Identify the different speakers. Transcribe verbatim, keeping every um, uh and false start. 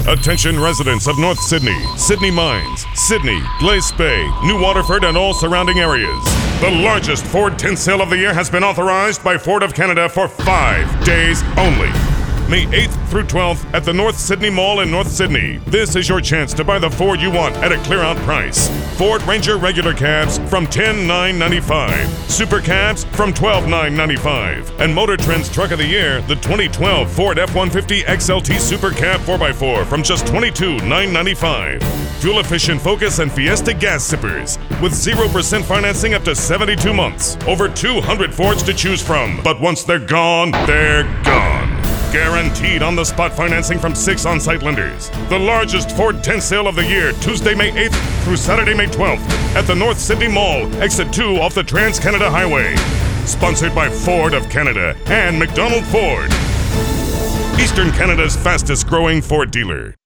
Speaker 1: Attention residents of North Sydney, Sydney Mines, Sydney, Glace Bay, New Waterford, and all surrounding areas. The largest Ford tent sale of the year has been authorized by Ford of Canada for five days only. May eighth through twelfth at the North Sydney Mall in North Sydney. This is your chance to buy the Ford you want at a clear-out price. Ford Ranger regular cabs from ten thousand nine hundred ninety-five dollars. Super cabs from twelve thousand nine hundred ninety-five dollars. And Motor Trend's Truck of the Year, the twenty twelve Ford F one fifty X L T Super Cab four by four from just twenty-two thousand nine hundred ninety-five dollars. Fuel-efficient Focus and Fiesta gas sippers with zero percent financing up to seventy-two months. Over two hundred Fords to choose from. But once they're gone, they're gone. Guaranteed on-the-spot financing from six on-site lenders. The largest Ford tent sale of the year, Tuesday, May eighth through Saturday, May twelfth at the North Sydney Mall, exit two off the Trans-Canada Highway. Sponsored by Ford of Canada and McDonald Ford. Eastern Canada's fastest-growing Ford dealer.